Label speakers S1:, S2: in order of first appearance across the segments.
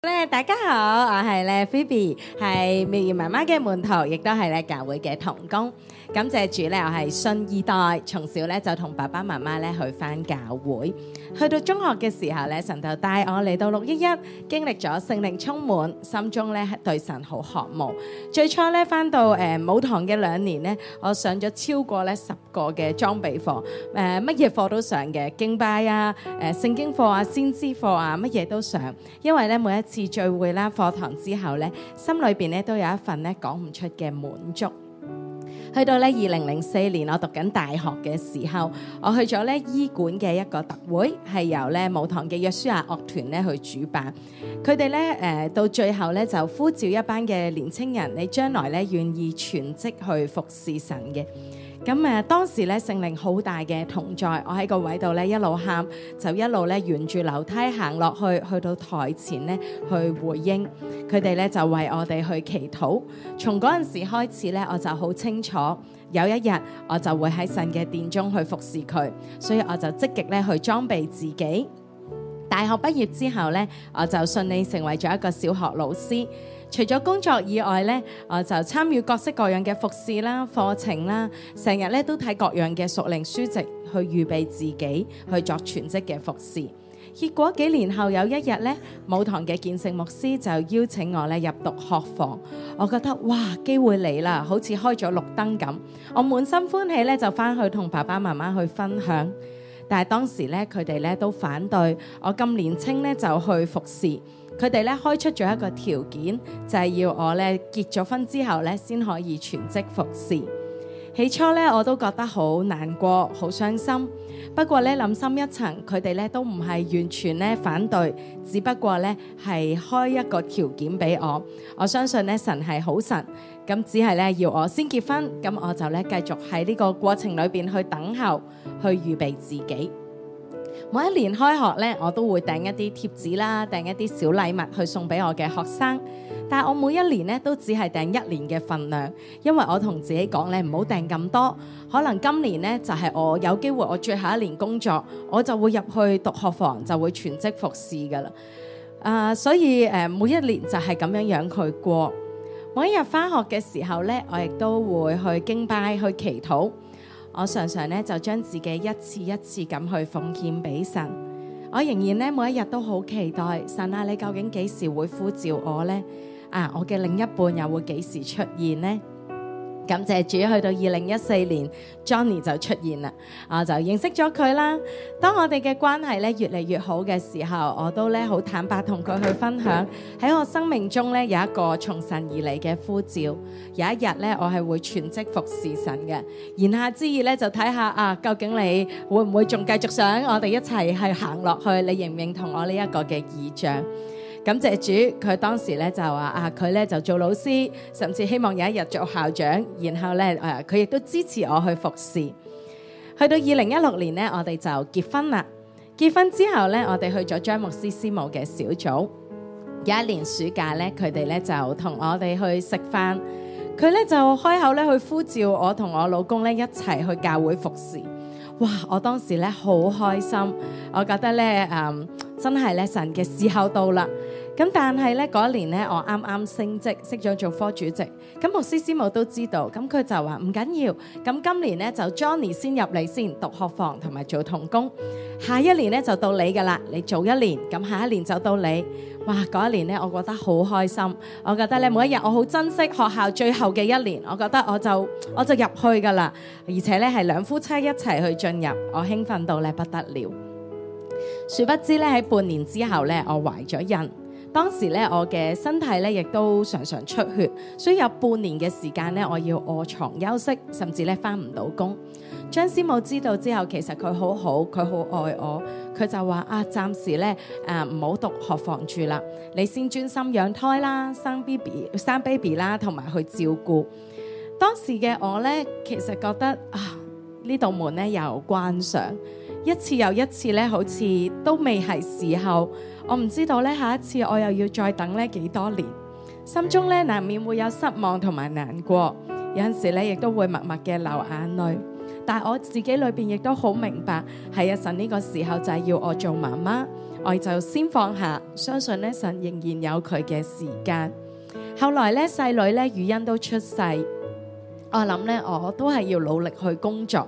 S1: 大家好，我係咧 Phoebe， 係妙兒媽媽嘅門徒，亦都係咧教會嘅同工。感謝主咧，我係信二代，從小咧就同爸爸媽媽咧去返教會。去到中學嘅時候咧，神就帶我嚟到611，經歷咗聖靈充滿，心中咧對神好渴慕。最初咧返到母堂嘅2年咧，我上咗超過咧10個嘅裝備課，乜嘢課都上嘅，敬拜啊、聖經課啊、先知課啊，乜嘢都上。因為咧每一次聚會啦、課堂之後咧，心裏邊咧都有一份咧講唔出嘅滿足。去到咧2004年，我讀緊大學嘅時候，我去咗咧醫館嘅一個特會，係由咧母堂嘅約書亞樂團咧去主辦。佢哋咧到最後咧就呼召一班嘅年青人，你將來咧願意全職去服侍神嘅。咁當時咧聖靈好大嘅同在，我喺個位度咧一路喊，就一路咧沿住樓梯行落去，去到台前咧去回應佢哋咧，就為我哋去祈禱。從嗰陣時開始咧，我就好清楚有一日我就會喺神嘅殿中去服侍佢，所以我就積極咧去裝備自己。大學畢業之後咧，我就順利成為咗一個小學老師。除咗工作以外咧，我就參與各式各樣嘅服侍啦、課程啦，成日咧都睇各樣嘅屬靈書籍，去預備自己去作全職嘅服侍。結果幾年後有一日咧，母堂嘅建聖牧師就邀請我咧入讀學房，我覺得哇，機會嚟啦，好似開咗綠燈咁，我滿心歡喜咧就返去同爸爸媽媽去分享。但係當時咧佢哋咧都反對我咁年輕咧就去服侍。佢哋咧開出咗一個條件，就係要我咧結咗婚之後咧先可以全職服侍。起初咧我都覺得好難過、好傷心。不過咧諗深一層，佢哋咧都唔係完全咧反對，只不過咧係開一個條件俾我。我相信咧神係好神，咁只係咧要我先結婚，咁我就咧繼續喺呢個過程裏邊去等候，去預備自己。每一年開學咧，我都會訂一啲貼紙啦，訂一啲小禮物去送俾我嘅學生。但係我每一年咧都只係訂1年嘅份量，因為我同自己講咧唔好訂咁多。可能今年咧就係我有機會我最後1年工作，我就會入去讀學房，就會全職服侍噶啦。所以每一年就係咁樣去過。每一日返學嘅時候咧，我亦都會去敬拜、去祈禱。我常常咧就將自己一次一次咁去奉獻俾神。我仍然咧每一日都好期待神啊，你究竟幾時會呼召我呢？我嘅另一半又會幾時出現呢？感謝主，去到2014年 Johnny 就出現啦，我就認識咗佢啦。當我哋嘅關係咧越嚟越好嘅時候，我都咧好坦白同佢去分享喺我生命中咧有一個從神而嚟嘅呼召。有一日咧我係會全職服侍神嘅，言下之意咧就睇下究竟你會唔會仲繼續想我哋一齊係行落去？你認唔認同我呢一個嘅異象？感謝主，佢當時咧就話佢咧就做老師，甚至希望有一日做校長。然後咧佢亦都支持我去服侍。去到2016年咧，我哋就結婚啦。結婚之後咧，我哋去咗張牧師師母嘅小組。有一年暑假咧，佢哋咧就同我哋去食飯。佢咧就開口咧去呼召我同我老公咧一齊去教會服侍。哇！我當時咧好開心，我覺得咧真係咧神嘅時候到啦。咁但係咧嗰年咧我啱啱升職，識咗做科主席。咁牧師師母都知道，咁佢就話唔緊要。咁今年咧就 Johnny 先入嚟先讀學房同埋做同工，下一年咧就到你噶啦，你做1年，咁下一年就到你。哇！嗰一年咧我覺得好開心，我覺得咧每一日我好珍惜學校最後嘅1年，我覺得我就入去噶啦，而且咧係2夫妻一齊去進入，我興奮到咧不得了。殊不知咧喺半年之後咧我懷咗孕。當時咧我嘅身體咧亦都常常出血，所以有半年嘅時間咧我要臥床休息，甚至咧返唔到工。張師母知道之後，其實佢好好，佢好愛我，佢就話暫時咧唔好讀學房住啦，你先專心養胎啦，生 baby 啦，同埋去照顧。當時嘅我咧，其實覺得呢道門咧又關上，一次又一次咧，好似都未係時候。我唔知道咧，下一次我又要再等咧幾多年，心中咧難免會有失望同埋難過，有陣時咧亦都會默默嘅流眼淚。但係我自己裏邊亦都好明白，係神呢個時候就係要我做媽媽， 我就先放下，相信咧神仍然有佢嘅時間。後來咧細女咧雨欣都出世，我諗咧我都係要努力去工作。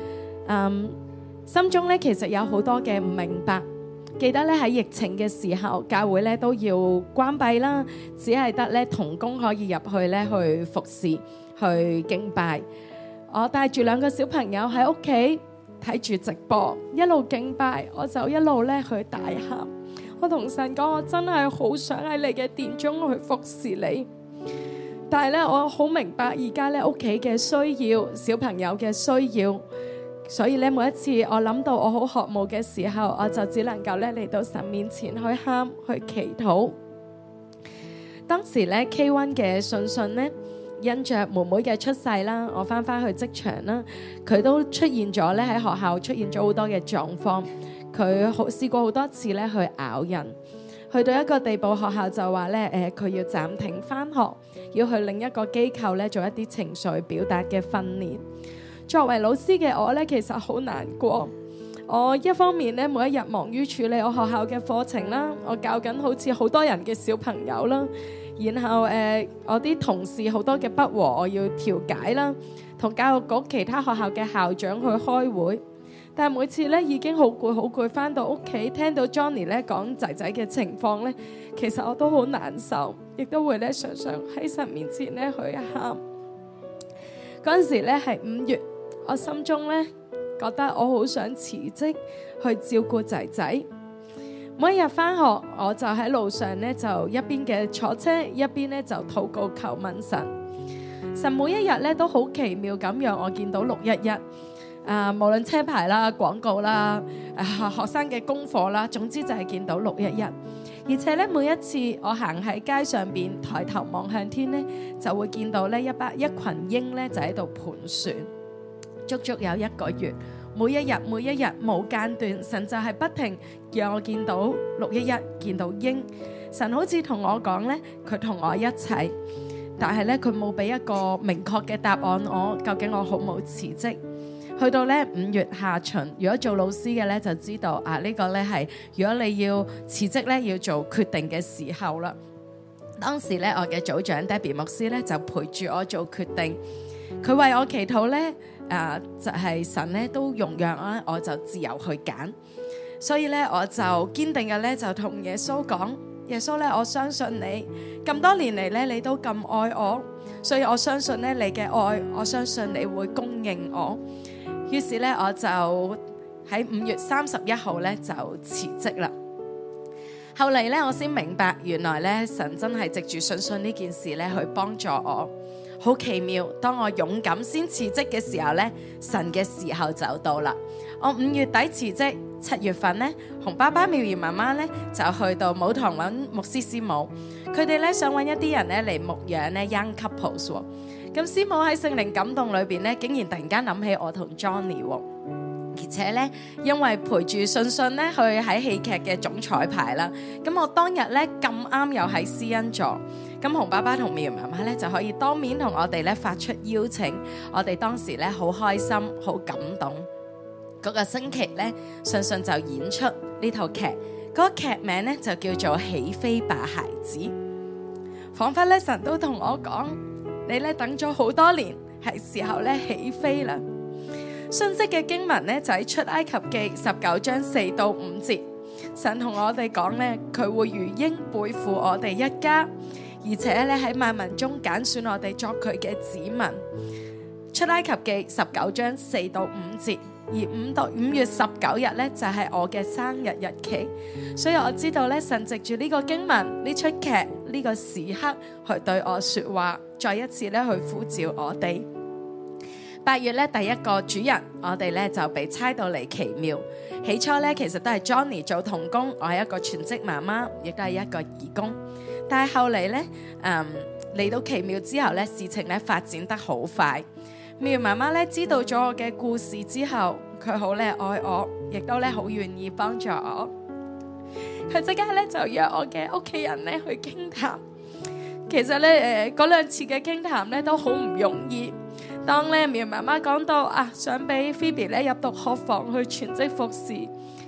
S1: 心中咧其實有好多嘅唔明白。記得咧喺疫情嘅時候，教會咧都要關閉啦，只係得咧同工可以入去咧去服侍、去敬拜。我帶住2個小朋友喺屋企睇住直播，一路敬拜，我就一路咧去大喊。我同神講，我真係好想喺你嘅殿中去服侍你，但係咧我好明白而家咧屋企嘅需要、小朋友嘅需要。所以咧，每一次我諗到我好渴慕嘅時候，我就只能夠咧嚟到神面前去喊、去祈禱。當時咧 K1 嘅信咧，因着妹妹嘅出世啦，我翻去職場啦，佢都出現咗咧喺學校出現咗好多嘅狀況。佢試過好多次咧去咬人，去到一個地步，學校就話咧佢要暫停翻學，要去另一個機構咧做一啲情緒表達嘅訓練。作為老師嘅我咧，其實好難過。我一方面咧，每一日忙於處理我學校嘅課程啦，我教緊好似好多人嘅小朋友啦。然後我啲同事好多嘅不和，我要調解啦，同教育局其他學校嘅校長去開會。但係每次咧已經好攰，翻到屋企聽到 Johnny 咧講仔仔嘅情況咧，其實我都好難受，亦都會咧常常喺神面前咧去喊。嗰陣時咧係5月。我心中咧覺得我好想辭職去照顧仔仔。每一日翻學，我就喺路上咧就一邊嘅坐車，一邊咧就禱告求問神。神每一日咧都好奇妙咁讓我見到611。無論車牌啦、廣告啦、學生嘅功課啦，總之就係見到611。而且咧每一次我行喺街上邊，抬頭望向天咧，就會見到咧一群鷹咧就喺度盤旋。足足有1個月，每一日冇間斷，神就係不停讓我見到611，見到鷹。神好似同我講咧，佢同我一齊，但係咧佢冇俾一個明確嘅答案我，究竟我好冇辭職。去到咧5月下旬，如果做老師嘅咧就知道呢個咧係如果你要辭職咧要做決定嘅時候啦。當時咧我嘅組長 Debbie 牧師咧就陪住我做決定，佢為我祈禱咧。就係神咧都容讓啦，我就自由去揀。所以咧我就堅定嘅咧就同耶穌講，耶穌咧我相信你咁多年嚟咧你都咁愛我，所以我相信咧你嘅愛，我相信你會供應我。於是咧我就喺5月31號咧就辭職啦。後嚟咧我先明白，原來咧神真係藉住信呢件事咧去幫助我。好奇妙，當我勇敢先辭職嘅時候咧，神嘅時候就到啦。我5月底辭職，7月份咧，洪爸爸、妙兒媽媽咧就去到母堂揾牧師師母，佢哋咧想揾一啲人咧嚟牧養咧 young couples 喎。咁師母喺聖靈感動裏邊咧，竟然突然間諗起我同 Johnny 喎。而且咧，因為陪住信咧去喺戲劇嘅總彩排啦，咁我當日咧咁啱又喺施恩座，咁洪爸爸同妙兒媽媽咧就可以當面同我哋咧發出邀請，我哋當時咧好開心、好感動。嗰個星期咧，信就演出呢套劇，嗰個劇名咧就叫做《起飛吧孩子》，彷彿咧神都同我講：你咧等咗好多年，係時候咧起飛啦。信息嘅經文咧就喺出埃及記19章4到5節，神同我哋講咧，佢會如鷹背負我哋一家，而且咧喺萬民中揀選我哋作佢嘅子民。出埃及記19章4到5節，而5月19日咧就係我嘅生日日期，所以我知道咧神藉住呢個經文、呢出劇、呢個時刻去對我說話，再一次咧去呼召我哋。8月咧第一個主日，我哋咧就被差到嚟奇妙。起初咧其實都係 Johnny 做同工，我係一個全職媽媽，亦都係一個義工。但係後嚟咧，嚟到奇妙之後咧，事情咧發展得好快。妙媽媽咧知道咗我嘅故事之後，佢好咧愛我，亦都咧好願意幫助我。佢即刻咧就約我嘅屋企人咧去傾談。其實咧嗰2次嘅傾談咧都好唔容易。當咧苗媽媽講到想俾 Phoebe 咧入讀學房去全職服侍，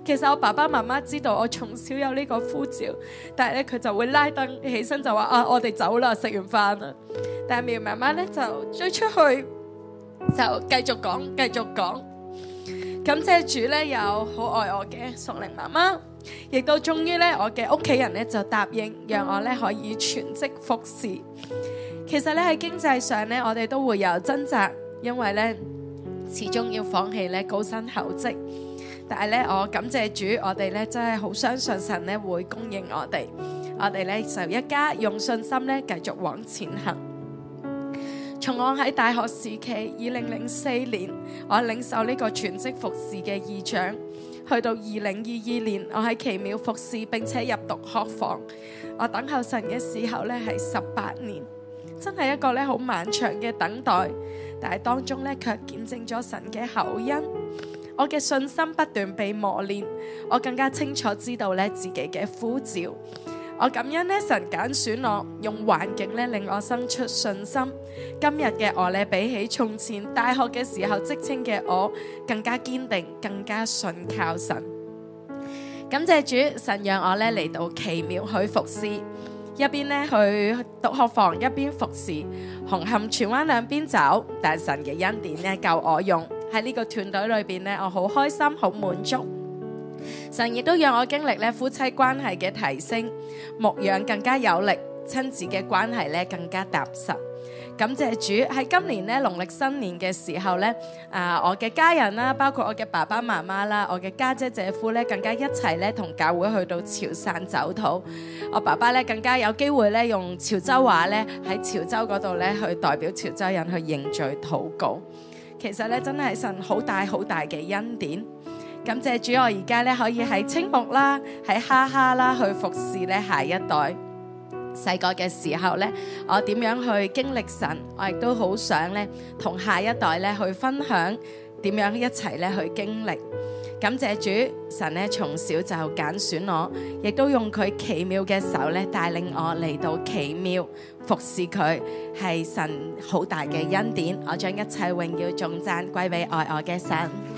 S2: 其實我爸爸媽媽知道我從小有呢個呼召，但係咧佢就會拉燈起身就話啊，我哋走啦，食完飯啦。但係苗媽媽咧就追出去就繼續講，繼續講。感謝主咧，有好愛我嘅屬靈媽媽，亦都終於咧我嘅屋企人咧就答應讓我咧可以全職服侍。其實咧喺經濟上咧，我哋都會有掙扎，因為咧始終要放棄咧高薪厚職。但係咧，我感謝主，我哋咧真係好相信神咧會供應我哋。我哋咧就一家用信心咧繼續往前行。從我喺大學時期2004年，我領受呢個全職服侍嘅異象，去到2022年，我喺奇妙服侍並且入讀學房。我等候神嘅時候咧係18年，真係一個咧好漫長嘅等待。但係當中咧卻見證咗神嘅厚恩，我嘅信心不斷被磨練，我更加清楚知道咧自己嘅呼召。我感恩咧神揀選我，用環境咧令我生出信心。今日嘅我咧比起從前大學嘅時候職稱嘅我更加堅定，更加信靠神。感謝主，神讓我咧嚟到奇妙去服侍，一邊咧去讀學房，一邊服侍，紅磡荃灣兩邊走。但係神嘅恩典咧夠我用，喺呢個團隊裏邊咧，我好開心，好滿足。神亦都讓我經歷咧夫妻關係嘅提升，牧養更加有力，親子嘅關係咧更加踏實。感謝主，喺今年咧農曆新年嘅時候咧，我嘅家人啦，包括我嘅爸爸媽媽啦，我嘅家姐姐夫咧，更加一齊咧同教會去到潮汕走禱。我爸爸咧更加有機會咧用潮州話咧喺潮州嗰度咧去代表潮州人去認罪禱告。其實咧真係神好大好大嘅恩典。感謝主，我而家咧可以喺青木啦，喺哈哈啦去服侍咧下一代。細個嘅時候咧，我點樣去經歷神，我亦都好想咧同下一代咧去分享點樣一齊咧去經歷。感謝主，神咧從小就揀選我，亦都用佢奇妙嘅手咧帶領我嚟到奇妙服侍佢，係神好大嘅恩典。我將一切榮耀頌讚歸俾愛我嘅神。